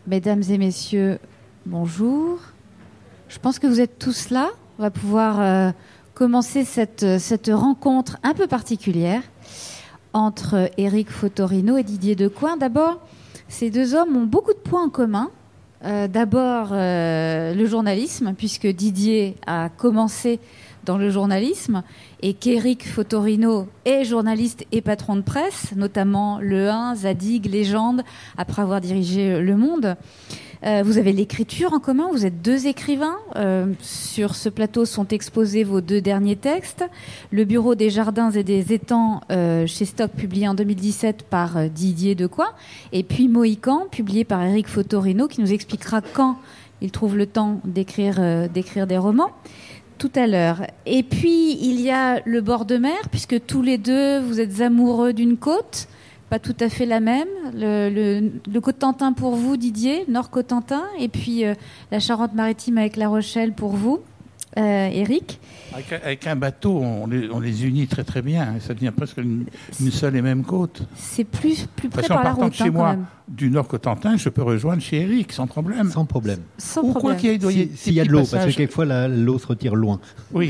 Mesdames et messieurs, bonjour. Je pense que vous êtes tous là. On va pouvoir commencer cette rencontre un peu particulière entre Éric Fotorino et Didier Decoing. D'abord, ces deux hommes ont beaucoup de points en commun. D'abord, le journalisme, puisque Didier a commencé dans le journalisme et qu'Éric Fotorino est journaliste et patron de presse, notamment Le 1, Zadig, Légende, après avoir dirigé Le Monde. Vous avez l'écriture en commun, vous êtes deux écrivains. Sur ce plateau sont exposés vos deux derniers textes. Le Bureau des jardins et des étangs chez Stock, publié en 2017 par Didier Decoing. Et puis Mohican, publié par Éric Fotorino, qui nous expliquera quand il trouve le temps d'écrire des romans. Tout à l'heure. Et puis, il y a le bord de mer, puisque tous les deux, vous êtes amoureux d'une côte, pas tout à fait la même. Le Cotentin pour vous, Didier, Nord-Cotentin, et puis la Charente-Maritime avec La Rochelle pour vous, Éric. Avec un bateau, on les unit très très bien. Ça devient presque une seule et même côte. C'est plus près Parce par la route. Parce qu'en partant de chez moi, même. Du Nord-Cotentin, je peux rejoindre chez Éric, sans problème. Sans problème. Ou quoi qu'il y ait s'il y a de l'eau, parce que quelquefois l'eau se retire loin. Oui.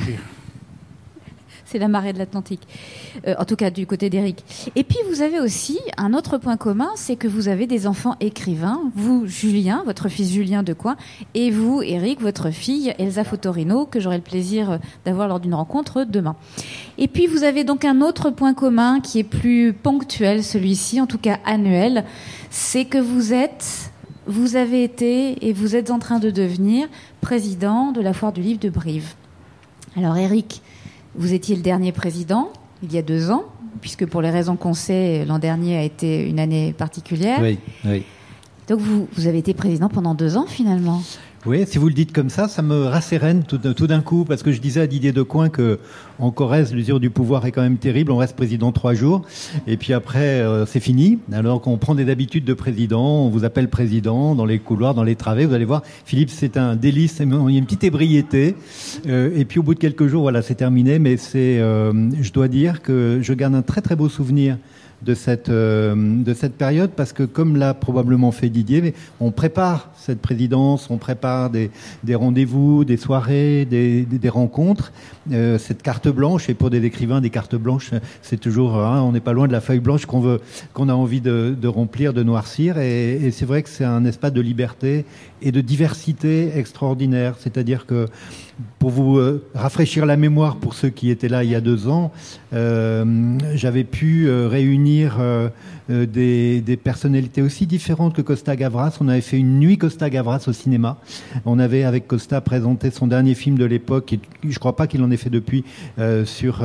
C'est la marée de l'Atlantique, en tout cas du côté d'Éric. Et puis vous avez aussi un autre point commun, c'est que vous avez des enfants écrivains. Vous, Julien, votre fils Julien Decoing, et vous, Éric, votre fille Elsa Fotorino, que j'aurai le plaisir d'avoir lors d'une rencontre demain. Et puis vous avez donc un autre point commun qui est plus ponctuel, celui-ci, en tout cas annuel, c'est que vous avez été et vous êtes en train de devenir président de la Foire du Livre de Brive. Alors Éric, vous étiez le dernier président, il y a 2 ans, puisque pour les raisons qu'on sait, l'an dernier a été une année particulière. Oui. Donc vous avez été président pendant 2 ans, finalement. Oui, si vous le dites comme ça me rassérène tout d'un coup, parce que je disais à Didier Decoing qu'en Corrèze, l'usure du pouvoir est quand même terrible. On reste président 3 jours, et puis après, c'est fini. Alors qu'on prend des habitudes de président, on vous appelle président dans les couloirs, dans les travées. Vous allez voir, Philippe, c'est un délice. Il y a une petite ébriété. Et puis au bout de quelques jours, voilà, c'est terminé. Mais je dois dire que je garde un très très beau souvenir de cette période, parce que comme l'a probablement fait Didier, on prépare cette présidence, on prépare des rendez-vous, des soirées, des rencontres, cette carte blanche. Et pour des écrivains, des cartes blanches, c'est toujours, on n'est pas loin de la feuille blanche qu'on a envie de remplir, de noircir. Et c'est vrai que c'est un espace de liberté et de diversité extraordinaire. C'est-à-dire que, pour vous rafraîchir la mémoire, pour ceux qui étaient là il y a 2 ans, j'avais pu réunir des personnalités aussi différentes que Costa Gavras. On avait fait une nuit Costa Gavras au cinéma. On avait, avec Costa, présenté son dernier film de l'époque, et je ne crois pas qu'il en ait fait depuis, sur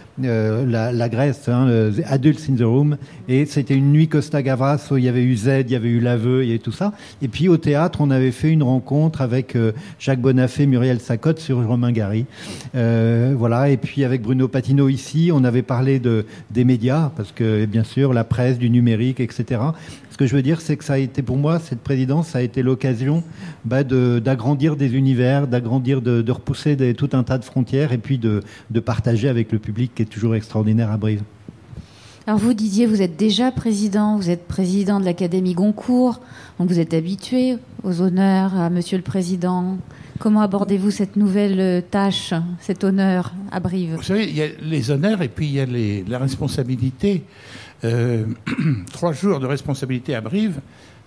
la Grèce, Adults in the Room. Et c'était une nuit Costa Gavras où il y avait eu Z, il y avait eu L'Aveu, il y avait tout ça. Et puis au théâtre, on avait fait une rencontre avec Jacques Bonafé, Muriel Sacotte sur Romain Gary. Voilà. Et puis avec Bruno Patino ici, on avait parlé des médias, parce que bien sûr, la presse, du numérique, etc. Ce que je veux dire, c'est que ça a été, pour moi, cette présidence, ça a été l'occasion d'agrandir des univers, de repousser tout un tas de frontières, et puis de partager avec le public qui est toujours extraordinaire à Brive. Alors vous, Didier, vous êtes déjà président, vous êtes président de l'Académie Goncourt, donc vous êtes habitué aux honneurs à Monsieur le Président. Comment abordez-vous cette nouvelle tâche, cet honneur à Brive ? Vous savez, il y a les honneurs et puis il y a la responsabilité. 3 jours de responsabilité à Brive,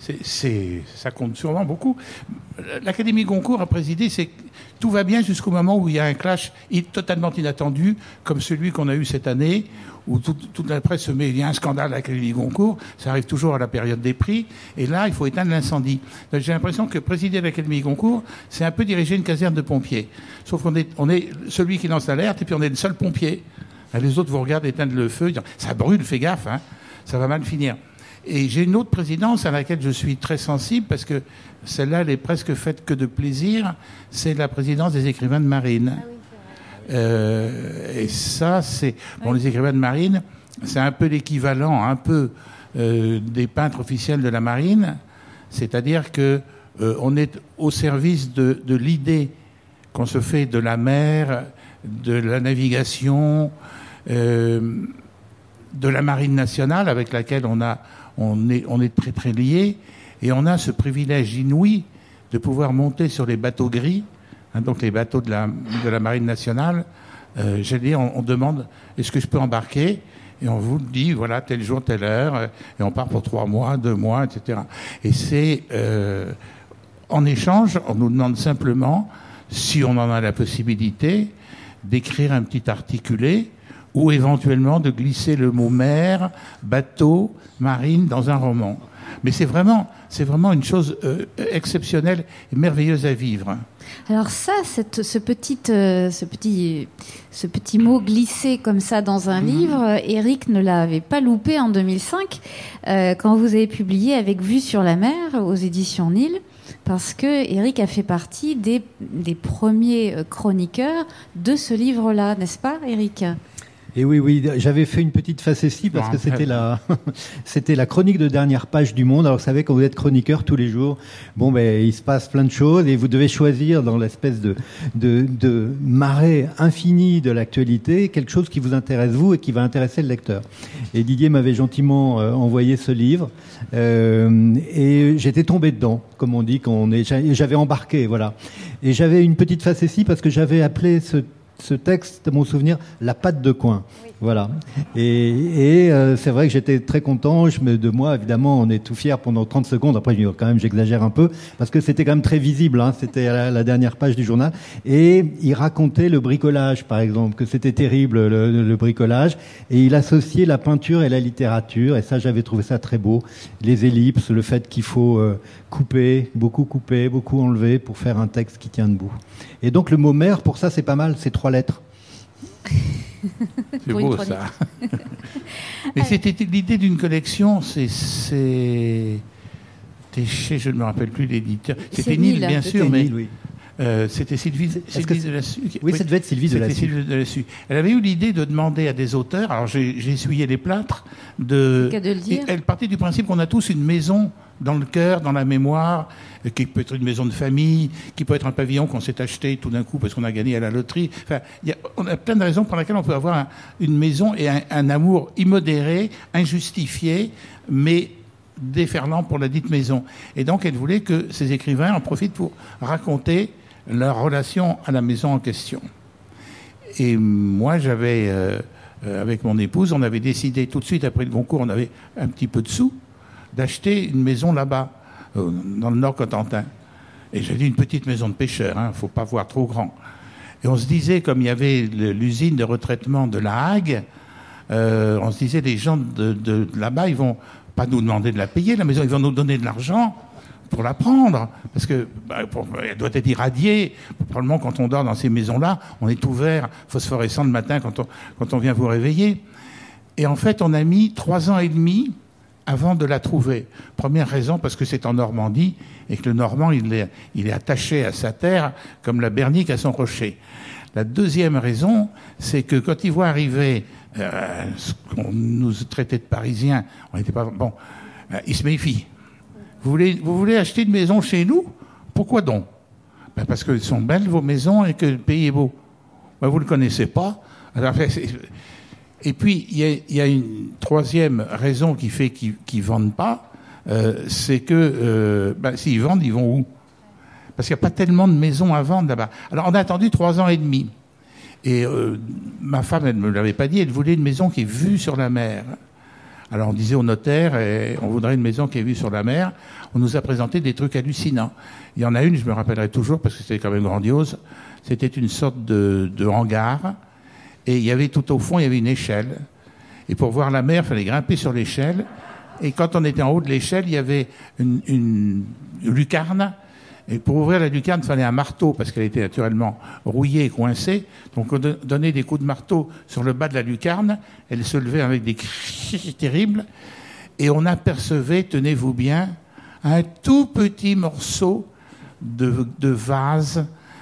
ça compte sûrement beaucoup. L'Académie Goncourt a présidé, tout va bien jusqu'au moment où il y a un clash totalement inattendu, comme celui qu'on a eu cette année, où toute la presse se met, il y a un scandale à l'Académie Goncourt, ça arrive toujours à la période des prix, et là, il faut éteindre l'incendie. Donc, j'ai l'impression que présider l'Académie Goncourt, c'est un peu diriger une caserne de pompiers. Sauf qu'on est celui qui lance l'alerte, et puis on est le seul pompier. Les autres vous regardent éteindre le feu, disent, ça brûle, fais gaffe, ça va mal finir. Et j'ai une autre présidence à laquelle je suis très sensible, parce que celle-là, elle est presque faite que de plaisir, c'est la présidence des écrivains de marine. Ah oui, c'est vrai. Et ça, c'est... Bon, les écrivains de marine, c'est un peu l'équivalent, des peintres officiels de la marine, c'est-à-dire que on est au service de l'idée qu'on se fait de la mer, de la navigation, de la marine nationale avec laquelle on est très très liés, Et on a ce privilège inouï de pouvoir monter sur les bateaux gris, donc les bateaux de la Marine nationale. On demande, est-ce que je peux embarquer ? Et on vous dit, voilà, tel jour, telle heure, et on part pour 3 mois, 2 mois, etc. Et c'est, en échange, on nous demande simplement, si on en a la possibilité, d'écrire un petit articulé, ou éventuellement de glisser le mot mer, bateau, marine dans un roman. Mais c'est vraiment une chose exceptionnelle et merveilleuse à vivre. Alors ça, ce petit mot glissé comme ça dans un livre, Éric ne l'avait pas loupé en 2005 quand vous avez publié avec Vue sur la mer aux éditions Nil, parce que Éric a fait partie des premiers chroniqueurs de ce livre-là, n'est-ce pas, Éric ? Et oui, j'avais fait une petite facétie parce que c'était la chronique de dernière page du Monde. Alors, vous savez, quand vous êtes chroniqueur tous les jours, il se passe plein de choses et vous devez choisir dans l'espèce de marée infinie de l'actualité quelque chose qui vous intéresse vous et qui va intéresser le lecteur. Et Didier m'avait gentiment envoyé ce livre et j'étais tombé dedans, comme on dit, j'avais embarqué, voilà. Et j'avais une petite facétie parce que j'avais appelé ce texte, à mon souvenir, La patte de coin. Oui. Voilà. Et c'est vrai que j'étais très content de moi, évidemment, on est tout fiers pendant 30 secondes. Après, quand même, j'exagère un peu, parce que c'était quand même très visible, hein. C'était à la dernière page du journal. Et il racontait le bricolage, par exemple, que c'était terrible, le bricolage. Et il associait la peinture et la littérature. Et ça, j'avais trouvé ça très beau. Les ellipses, le fait qu'il faut couper, beaucoup enlever pour faire un texte qui tient debout. Et donc, le mot mer, pour ça, c'est pas mal. C'est 3 lettres. C'est beau ça. Mais c'était l'idée d'une collection, c'était chez, je ne me rappelle plus l'éditeur. C'était Nil, bien sûr, mais Nil, oui. C'était Sylvie Delassus. Oui, ça devait être Sylvie Delassus. Elle avait eu l'idée de demander à des auteurs, alors j'ai essuyé les plâtres, elle partait du principe qu'on a tous une maison dans le cœur, dans la mémoire, qui peut être une maison de famille, qui peut être un pavillon qu'on s'est acheté tout d'un coup parce qu'on a gagné à la loterie. Enfin, on a plein de raisons pour lesquelles on peut avoir une maison et un amour immodéré, injustifié, mais déferlant pour la dite maison. Et donc, elle voulait que ces écrivains en profitent pour raconter leur relation à la maison en question. Et moi, avec mon épouse, on avait décidé tout de suite après le Goncourt, on avait un petit peu de sous, d'acheter une maison là-bas, dans le Nord-Cotentin. Et j'ai dit une petite maison de pêcheur, hein, faut pas voir trop grand. Et on se disait, comme il y avait l'usine de retraitement de La Hague, on se disait, les gens de là-bas, ils vont pas nous demander de la payer, la maison, ils vont nous donner de l'argent pour la prendre, parce que elle doit être irradiée. Probablement, quand on dort dans ces maisons-là, on est tout vert, phosphorescent le matin quand on vient vous réveiller. Et en fait, on a mis 3 ans et demi avant de la trouver. Première raison, parce que c'est en Normandie, et que le Normand, il est attaché à sa terre, comme la Bernique à son rocher. La deuxième raison, c'est que quand il voit arriver ce qu'on nous traitait de Parisiens, on n'était pas... Bon, il se méfie. Vous voulez acheter une maison chez nous ? Pourquoi donc ? Parce qu'elles sont belles, vos maisons, et que le pays est beau. Vous ne le connaissez pas. Alors, et puis, il y a une troisième raison qui fait qu'ils ne vendent pas, c'est que s'ils vendent, ils vont où ? Parce qu'il n'y a pas tellement de maisons à vendre là-bas. Alors, on a attendu 3 ans et demi. Et ma femme, elle ne me l'avait pas dit, elle voulait une maison qui est vue sur la mer. Alors, on disait au notaire, on voudrait une maison qui est vue sur la mer. On nous a présenté des trucs hallucinants. Il y en a une, je me rappellerai toujours, parce que c'était quand même grandiose. C'était une sorte de hangar. Et il y avait tout au fond, il y avait une échelle. Et pour voir la mer, il fallait grimper sur l'échelle. Et quand on était en haut de l'échelle, il y avait une lucarne. Et pour ouvrir la lucarne, il fallait un marteau, parce qu'elle était naturellement rouillée et coincée. Donc on donnait des coups de marteau sur le bas de la lucarne. Elle se levait avec des cris terribles. Et on apercevait, tenez-vous bien, un tout petit morceau de vase.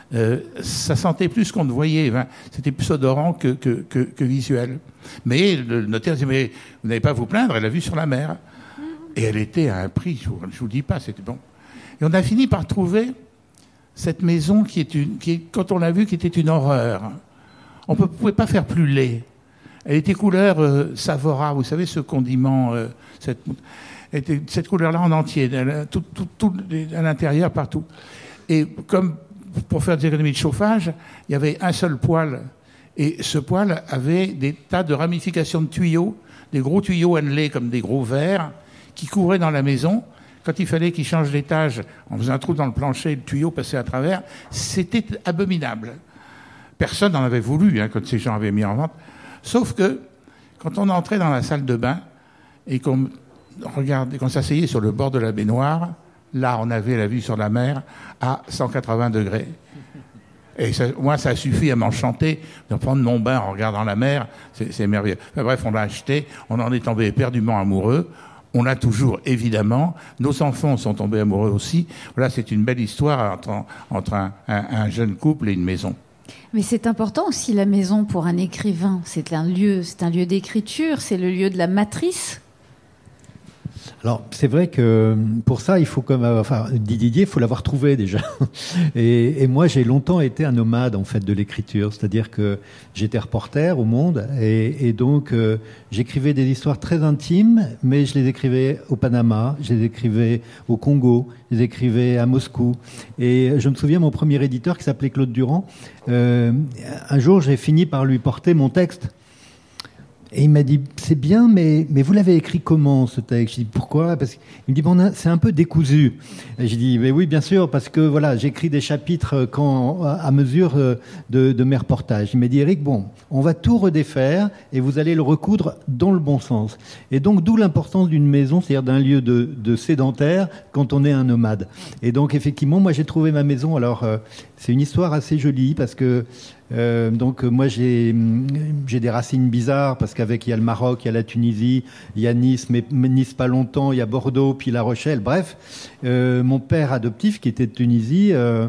Ça sentait plus qu'on ne voyait. Hein. C'était plus odorant que visuel. Mais le notaire disait, mais vous n'allez pas vous plaindre, elle a vu sur la mer. Et elle était à un prix, je vous dis pas, c'était bon. Et on a fini par trouver cette maison qui quand on l'a vue, qui était une horreur. On ne pouvait pas faire plus laid. Elle était couleur Savora, vous savez, ce condiment. était de cette couleur-là en entier, tout à l'intérieur, partout. Et comme pour faire des économies de chauffage, il y avait un seul poêle. Et ce poêle avait des tas de ramifications de tuyaux, des gros tuyaux annelés comme des gros verres, qui couvraient dans la maison. Quand il fallait qu'il change d'étage, on faisait un trou dans le plancher, le tuyau passait à travers. C'était abominable. Personne n'en avait voulu, quand ces gens avaient mis en vente. Sauf que, quand on entrait dans la salle de bain et qu'on s'asseyait sur le bord de la baignoire, là, on avait la vue sur la mer à 180 degrés. Et moi, ça a suffi à m'enchanter de prendre mon bain en regardant la mer. C'est merveilleux. Enfin, bref, on l'a acheté. On en est tombé éperdument amoureux. On l'a toujours, évidemment. Nos enfants sont tombés amoureux aussi. Voilà, c'est une belle histoire entre un jeune couple et une maison. Mais c'est important aussi, la maison, pour un écrivain. C'est un lieu d'écriture, c'est le lieu de la matrice. Alors, c'est vrai que pour ça, il faut Didier, il faut l'avoir trouvé déjà. Et moi, j'ai longtemps été un nomade, en fait, de l'écriture. C'est-à-dire que j'étais reporter au Monde et donc j'écrivais des histoires très intimes, mais je les écrivais au Panama, je les écrivais au Congo, je les écrivais à Moscou. Et je me souviens, mon premier éditeur, qui s'appelait Claude Durand, un jour, j'ai fini par lui porter mon texte. Et il m'a dit, c'est bien, mais vous l'avez écrit comment, ce texte? J'ai dit, pourquoi? Parce qu'il me dit, bon, c'est un peu décousu. Et j'ai dit, mais oui, bien sûr, parce que voilà, j'écris des chapitres à mesure de mes reportages. Il m'a dit, Éric, bon, on va tout redéfaire et vous allez le recoudre dans le bon sens. Et donc, d'où l'importance d'une maison, c'est-à-dire d'un lieu de sédentaire quand on est un nomade. Et donc, effectivement, moi, j'ai trouvé ma maison. Alors, c'est une histoire assez jolie parce que donc moi j'ai des racines bizarres parce qu'avec il y a le Maroc, il y a la Tunisie, il y a Nice, mais Nice pas longtemps, il y a Bordeaux, puis La Rochelle. Bref, mon père adoptif qui était de Tunisie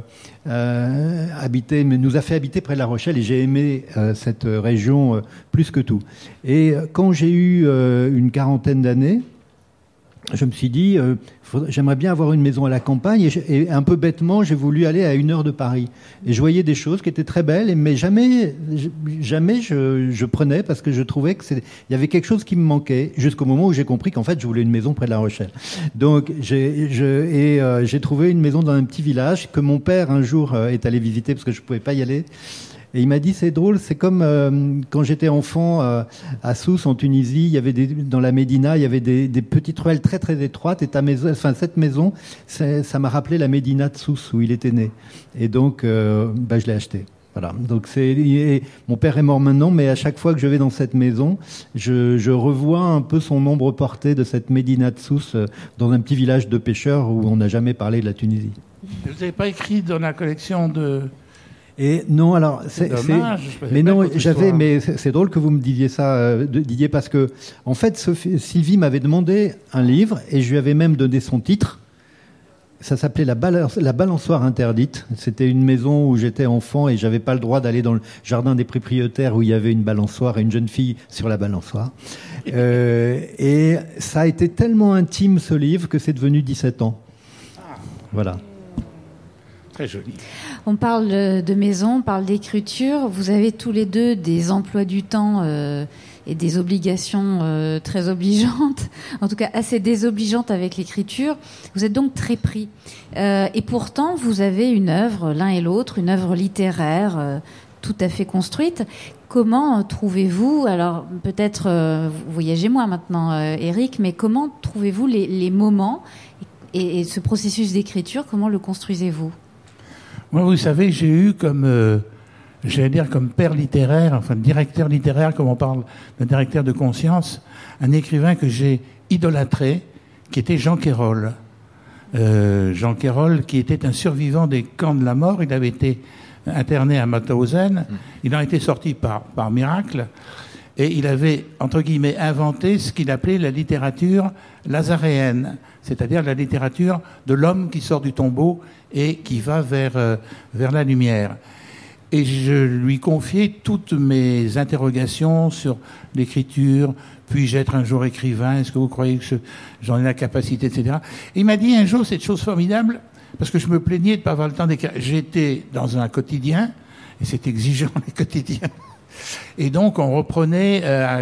nous a fait habiter près de La Rochelle et j'ai aimé cette région plus que tout. Et quand j'ai eu une quarantaine d'années, je me suis dit, j'aimerais bien avoir une maison à la campagne et un peu bêtement, j'ai voulu aller à 1 heure de Paris. Et je voyais des choses qui étaient très belles, mais jamais je prenais parce que je trouvais il y avait quelque chose qui me manquait jusqu'au moment où j'ai compris qu'en fait, je voulais une maison près de La Rochelle. Donc, j'ai trouvé une maison dans un petit village que mon père un jour est allé visiter parce que je pouvais pas y aller. Et il m'a dit, c'est drôle, c'est comme quand j'étais enfant à Sousse, en Tunisie, il y avait dans la Médina, il y avait des petites ruelles très très étroites. Et cette maison, ça m'a rappelé la Médina de Sousse où il était né. Et donc, je l'ai achetée. Voilà. Donc mon père est mort maintenant, mais à chaque fois que je vais dans cette maison, je revois un peu son ombre portée de cette Médina de Sousse dans un petit village de pêcheurs où on n'a jamais parlé de la Tunisie. Vous n'avez pas écrit dans la collection de... Et non, alors c'est dommage. Mais non, mais c'est drôle que vous me disiez ça, Didier, parce que en fait, Sylvie m'avait demandé un livre et je lui avais même donné son titre. Ça s'appelait La balançoire interdite. C'était une maison où j'étais enfant et j'avais pas le droit d'aller dans le jardin des propriétaires où il y avait une balançoire et une jeune fille sur la balançoire. Et ça a été tellement intime ce livre que c'est devenu 17 ans. Voilà. Très joli. On parle de maison, on parle d'écriture. Vous avez tous les deux des emplois du temps et des obligations très obligeantes, en tout cas assez désobligeantes avec l'écriture. Vous êtes donc très pris. Et pourtant, vous avez une œuvre, l'un et l'autre, une œuvre littéraire tout à fait construite. Comment trouvez-vous, alors peut-être vous voyagez moins maintenant, Éric, mais comment trouvez-vous les moments et ce processus d'écriture, comment le construisez-vous ? Moi, vous savez, j'ai eu comme père littéraire, enfin directeur littéraire, comme on parle de directeur de conscience, un écrivain que j'ai idolâtré, qui était Jean Quérol. Jean Quérol, qui était un survivant des camps de la mort. Il avait été interné à Mauthausen. Il en était sorti par miracle. Et il avait, entre guillemets, inventé ce qu'il appelait la littérature lazaréenne, c'est-à-dire la littérature de l'homme qui sort du tombeau et qui va vers la lumière. Et je lui confiais toutes mes interrogations sur l'écriture. Puis-je être un jour écrivain? Est-ce que vous croyez que j'en ai la capacité, etc. Et il m'a dit un jour cette chose formidable, parce que je me plaignais de ne pas avoir le temps d'écrire. J'étais dans un quotidien, et c'est exigeant les quotidiens. Et donc on reprenait à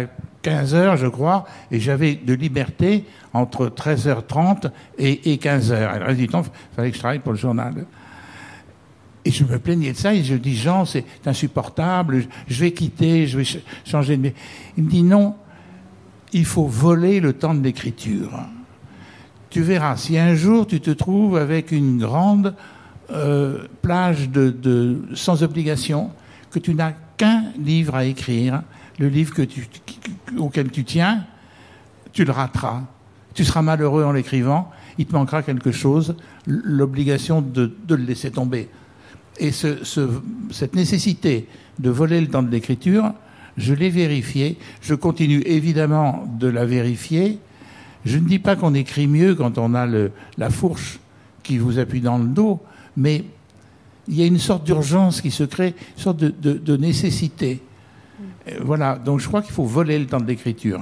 15h, je crois, et j'avais de liberté entre 13h30 et 15h. Et le reste du temps, il fallait que je travaille pour le journal. Et je me plaignais de ça, et je dis, Jean, c'est insupportable, je vais quitter, je vais changer de métier. Il me dit, non, il faut voler le temps de l'écriture. Tu verras, si un jour tu te trouves avec une grande plage sans obligation, que tu n'as qu'un livre à écrire, le livre auquel tu tiens, tu le rateras. Tu seras malheureux en l'écrivant, il te manquera quelque chose, l'obligation de le laisser tomber. Et cette nécessité de voler le temps de l'écriture, je l'ai vérifiée. Je continue évidemment de la vérifier. Je ne dis pas qu'on écrit mieux quand on a la fourche qui vous appuie dans le dos, mais il y a une sorte d'urgence qui se crée, une sorte de nécessité. Voilà, donc je crois qu'il faut voler le temps de l'écriture.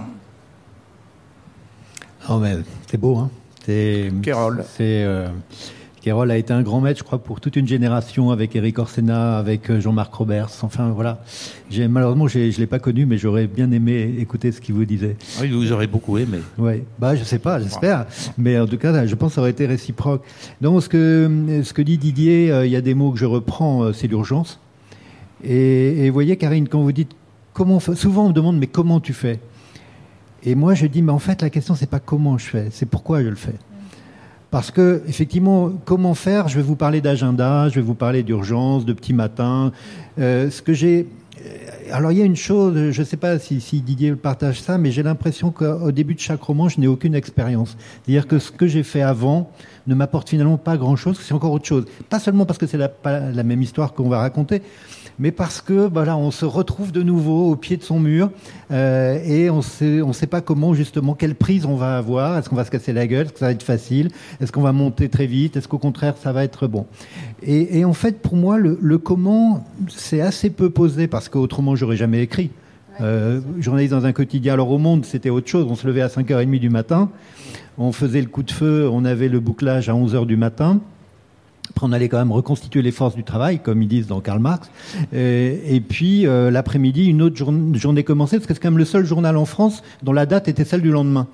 Oh mais c'est beau, hein. Kérol. Kérol a été un grand maître, je crois, pour toute une génération, avec Éric Orsena, avec Jean-Marc Roberts. Enfin, voilà. Malheureusement, je ne l'ai pas connu, mais j'aurais bien aimé écouter ce qu'il vous disait. Oui, vous aurez beaucoup aimé. Oui, bah, je sais pas, j'espère. Mais en tout cas, je pense que ça aurait été réciproque. Donc, ce que dit Didier, il y a des mots que je reprends, c'est l'urgence. Et vous voyez, Karine, quand vous dites souvent on me demande, mais comment tu fais? Et moi, je dis, mais en fait, la question, c'est pas comment je fais, c'est pourquoi je le fais. Parce que, effectivement, comment faire? Je vais vous parler d'agenda, je vais vous parler d'urgence, de petits matins. Alors, il y a une chose, je ne sais pas si Didier partage ça, mais j'ai l'impression qu'au début de chaque roman, je n'ai aucune expérience. C'est-à-dire que ce que j'ai fait avant ne m'apporte finalement pas grand-chose, c'est encore autre chose. Pas seulement parce que c'est pas la même histoire qu'on va raconter, mais parce que voilà, on se retrouve de nouveau au pied de son mur et on sait pas comment, justement, quelle prise on va avoir. Est-ce qu'on va se casser la gueule? Est-ce que ça va être facile? Est-ce qu'on va monter très vite? Est-ce qu'au contraire, ça va être bon? Et en fait, pour moi, le comment, c'est assez peu posé, parce qu'autrement, j'aurais jamais écrit. Journaliste dans un quotidien. Alors au Monde, c'était autre chose. On se levait à 5h30 du matin. On faisait le coup de feu. On avait le bouclage à 11h du matin. Après, on allait quand même reconstituer les forces du travail, comme ils disent dans Karl Marx. Et puis, l'après-midi, une autre journée commençait, parce que c'est quand même le seul journal en France dont la date était celle du lendemain.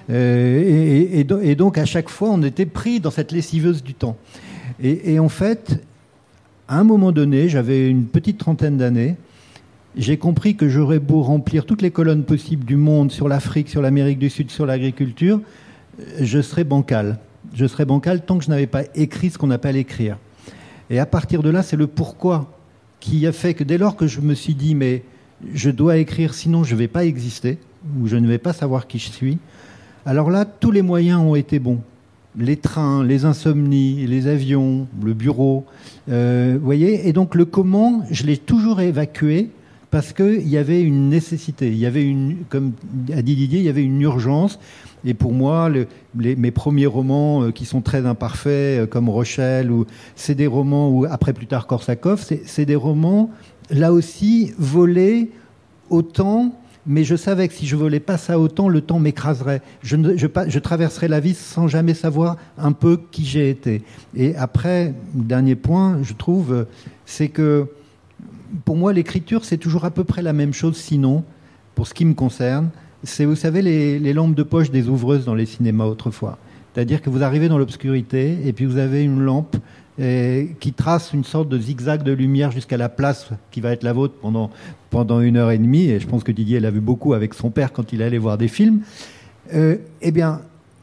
Et donc, à chaque fois, on était pris dans cette lessiveuse du temps. Et en fait, à un moment donné, j'avais une petite trentaine d'années, j'ai compris que j'aurais beau remplir toutes les colonnes possibles du Monde sur l'Afrique, sur l'Amérique du Sud, sur l'agriculture, je serais bancal. Je serais bancal tant que je n'avais pas écrit ce qu'on appelle écrire. Et à partir de là, c'est le pourquoi qui a fait que dès lors que je me suis dit, mais je dois écrire, sinon je ne vais pas exister, ou je ne vais pas savoir qui je suis, alors là, tous les moyens ont été bons. Les trains, les insomnies, les avions, le bureau, vous voyez. Et donc le comment, je l'ai toujours évacué, parce qu'il y avait une nécessité, il y avait comme a dit Didier, il y avait une urgence. Et pour moi, mes premiers romans qui sont très imparfaits, comme Rochelle, c'est des romans, ou après plus tard Korsakov, c'est des romans, là aussi, volés au temps, mais je savais que si je volais pas ça au temps, le temps m'écraserait. Je traverserais la vie sans jamais savoir un peu qui j'ai été. Et après, dernier point, je trouve, c'est que pour moi, l'écriture, c'est toujours à peu près la même chose, sinon, pour ce qui me concerne. C'est, vous savez, les lampes de poche des ouvreuses dans les cinémas autrefois. C'est-à-dire que vous arrivez dans l'obscurité et puis vous avez une lampe qui trace une sorte de zigzag de lumière jusqu'à la place qui va être la vôtre pendant 1h30. Et je pense que Didier l'a vu beaucoup avec son père quand il allait voir des films. Eh bien,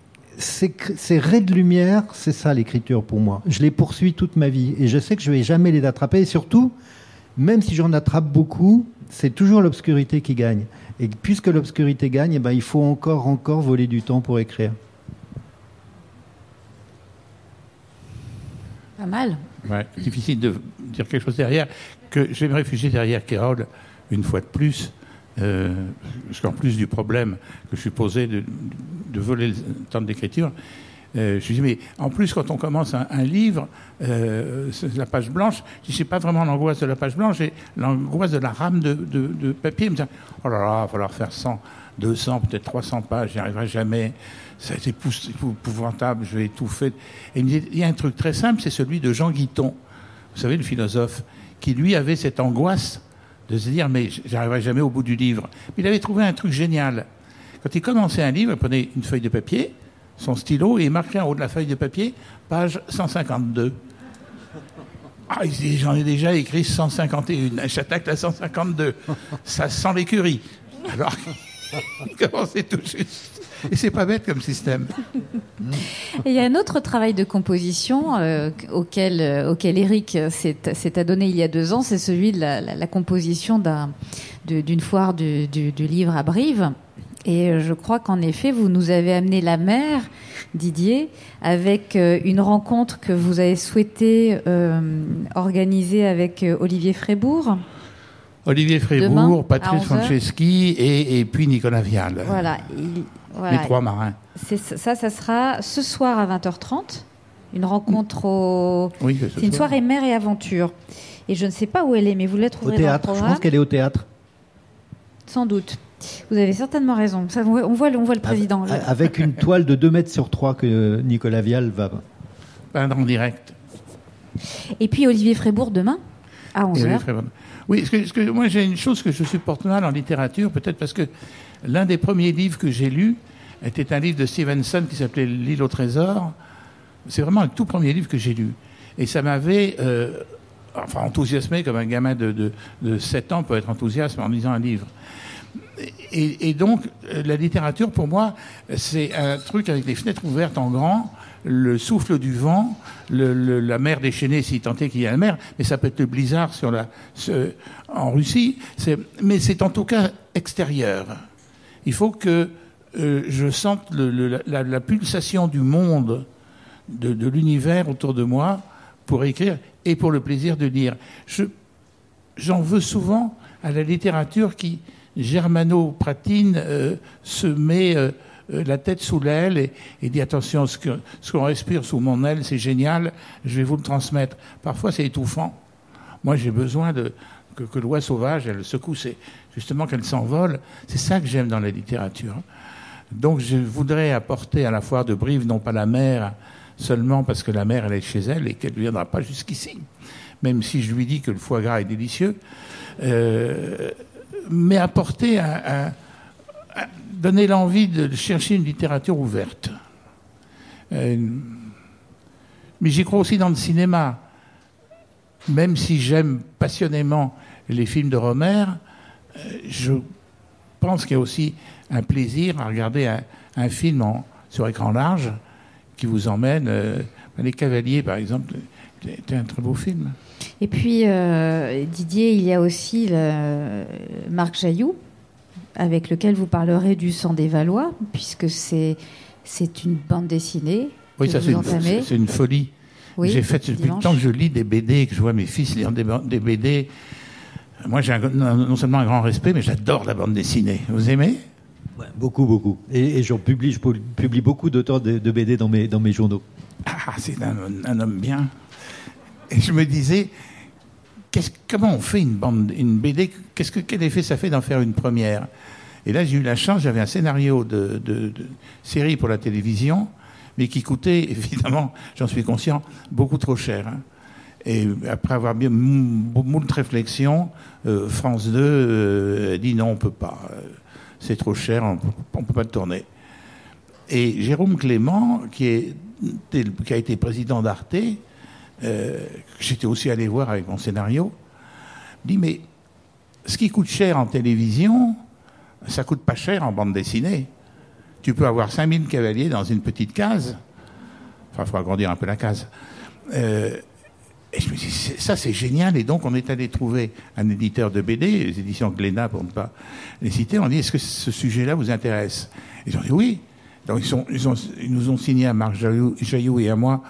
ces raies de lumière, c'est ça l'écriture pour moi. Je les poursuis toute ma vie et je sais que je ne vais jamais les attraper. Et surtout, même si j'en attrape beaucoup, c'est toujours l'obscurité qui gagne. Et puisque l'obscurité gagne, eh ben, il faut encore voler du temps pour écrire. Pas mal. Ouais, difficile de dire quelque chose derrière. Que je vais me réfugier derrière Kérol une fois de plus, parce qu'en plus du problème que je suis posé de voler le temps d'écriture, je dis, mais en plus, quand on commence un livre, c'est la page blanche, je sais pas vraiment l'angoisse de la page blanche, j'ai l'angoisse de la rame de papier. Me dire, oh là là, il va falloir faire 100, 200, peut-être 300 pages, j'y arriverai jamais. C'est épouvantable, je vais étouffer. Et il me dit, il y a un truc très simple, c'est celui de Jean Guiton, vous savez, le philosophe, qui lui avait cette angoisse de se dire mais j'arriverai jamais au bout du livre. Mais il avait trouvé un truc génial. Quand il commençait un livre, il prenait une feuille de papier, son stylo, et il marquait en haut de la feuille de papier, page 152. Ah, il dit, j'en ai déjà écrit 151, j'attaque la 152. Ça sent l'écurie. Alors, il commençait tout juste. Et c'est pas bête comme système. Et il y a un autre travail de composition auquel Éric s'est adonné il y a 2 ans, c'est celui de la composition d'une foire du livre à Brive. Et je crois qu'en effet, vous nous avez amené la mer, Didier, avec une rencontre que vous avez souhaité organiser avec Olivier Frébourg. Olivier Frébourg, Patrice Franceschi et puis Nicolas Vial. Voilà. Les 3 marins. Ça sera ce soir à 20h30. Une rencontre c'est une soirée mer et aventure. Et je ne sais pas où elle est, mais vous la trouverez au théâtre. Dans le programme. Je pense qu'elle est au théâtre. Sans doute. Vous avez certainement raison. Ça, on voit le président. Avec une toile de 2 mètres sur 3 que Nicolas Vial va peindre en direct. Et puis Olivier Frébourg demain, à 11h. Oui, moi j'ai une chose que je supporte mal en littérature, peut-être parce que l'un des premiers livres que j'ai lus était un livre de Stevenson qui s'appelait L'île au trésor. C'est vraiment le tout premier livre que j'ai lu. Et ça m'avait enthousiasmé comme un gamin de 7 ans peut être enthousiaste en lisant un livre. Et donc, la littérature, pour moi, c'est un truc avec les fenêtres ouvertes en grand, le souffle du vent, la mer déchaînée, si tant est qu'il y a la mer, mais ça peut être le blizzard en Russie, mais c'est en tout cas extérieur. Il faut que je sente la pulsation du monde, de l'univers autour de moi, pour écrire et pour le plaisir de lire. J'en veux souvent à la littérature qui germano-pratine se met la tête sous l'aile et dit attention, ce qu'on respire sous mon aile, c'est génial, je vais vous le transmettre. Parfois, c'est étouffant. Moi, j'ai besoin que l'oie sauvage, elle secoue, c'est justement qu'elle s'envole. C'est ça que j'aime dans la littérature. Donc, je voudrais apporter à la foire de Brive, non pas la mer, seulement parce que la mer, elle est chez elle et qu'elle ne viendra pas jusqu'ici. Même si je lui dis que le foie gras est délicieux. Mais apporter donner l'envie de chercher une littérature ouverte. Mais j'y crois aussi dans le cinéma. Même si j'aime passionnément les films de Romer, je pense qu'il y a aussi un plaisir à regarder un film sur écran large qui vous emmène. Les Cavaliers, par exemple, c'était un très beau film. Et puis, Didier, il y a aussi Marc Jailloux, avec lequel vous parlerez du Sang des Valois, puisque c'est une bande dessinée. Oui, ça c'est une folie. Oui, j'ai fait depuis le temps que je lis des BD et que je vois mes fils lire des BD. Moi, j'ai non seulement un grand respect, mais j'adore la bande dessinée. Vous aimez ? Ouais, beaucoup. Et je publie beaucoup d'auteurs de BD dans mes journaux. Ah, c'est un homme bien. Et je me disais, comment on fait une BD ? Quel effet ça fait d'en faire une première ? Et là, j'ai eu la chance, j'avais un scénario de série pour la télévision, mais qui coûtait, évidemment, j'en suis conscient, beaucoup trop cher. Hein. Et après avoir bien moult réflexions, France 2 dit non, on ne peut pas. C'est trop cher, on ne peut pas le tourner. Et Jérôme Clément, qui a été président d'Arte, que j'étais aussi allé voir avec mon scénario, dit mais ce qui coûte cher en télévision, ça coûte pas cher en bande dessinée. Tu peux avoir 5000 cavaliers dans une petite case. Enfin, il faut agrandir un peu la case. Et je me dis, ça c'est génial. Et donc on est allé trouver un éditeur de BD, les éditions Glénat pour ne pas les citer. On dit, est-ce que ce sujet-là vous intéresse ? Ils ont dit oui. Donc ils nous ont signé à Marc Jailloux et à moi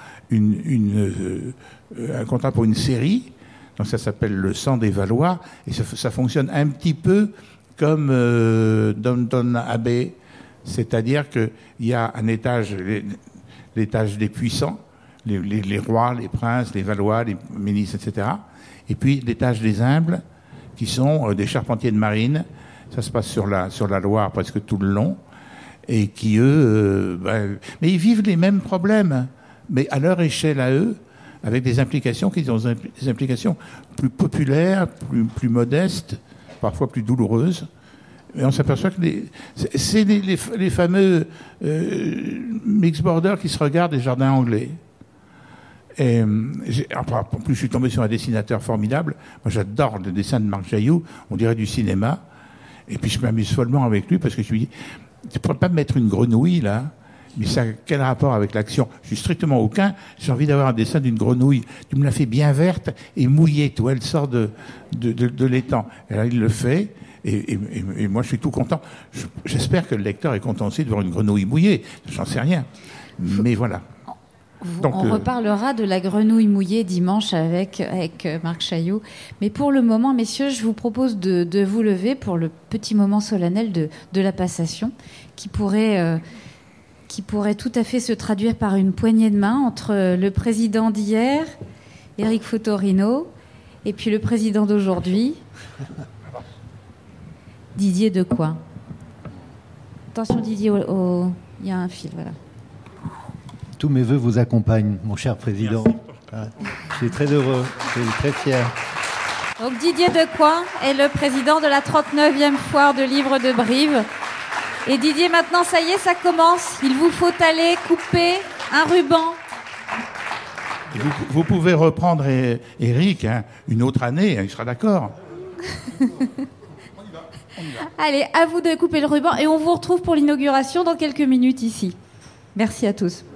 un contrat pour une série. Donc ça s'appelle Le Sang des Valois. Et ça fonctionne un petit peu comme Downton Abbey. C'est-à-dire qu'il y a un étage, l'étage des puissants, les rois, les princes, les Valois, les ministres, etc. Et puis l'étage des humbles, qui sont des charpentiers de marine. Ça se passe sur la Loire presque tout le long. Et qui, eux... mais ils vivent les mêmes problèmes, mais à leur échelle à eux, avec des implications qui ont des implications plus populaires, plus modestes. parfois plus douloureuses. Et on s'aperçoit que c'est les fameux mixed borders qui se regardent des jardins anglais. Et en plus, je suis tombé sur un dessinateur formidable. Moi, j'adore le dessin de Marc Jailloux. On dirait du cinéma. Et puis, je m'amuse follement avec lui parce que je lui dis, tu pourrais pas me mettre une grenouille, là? Mais ça, quel rapport avec l'action? Je suis strictement aucun. J'ai envie d'avoir un dessin d'une grenouille. Tu me la fais bien verte et mouillée, tu vois, elle sort de l'étang. Et là, il le fait. Et moi, je suis tout content. J'espère que le lecteur est content aussi de voir une grenouille mouillée. J'en sais rien. Mais voilà. Donc, on reparlera de la grenouille mouillée dimanche avec Marc Chailloux. Mais pour le moment, messieurs, je vous propose de vous lever pour le petit moment solennel de la passation qui pourrait tout à fait se traduire par une poignée de main entre le président d'hier, Éric Fotorino, et puis le président d'aujourd'hui, Didier Decoing. Attention Didier, il y a un fil, voilà. Tous mes voeux vous accompagnent, mon cher président. Je suis très heureux, je suis très fier. Donc Didier Decoing est le président de la 39e foire de livres de Brive. Et Didier, maintenant, ça y est, ça commence. Il vous faut aller couper un ruban. Vous pouvez reprendre Éric une autre année, il sera d'accord. Allez, à vous de couper le ruban et on vous retrouve pour l'inauguration dans quelques minutes ici. Merci à tous.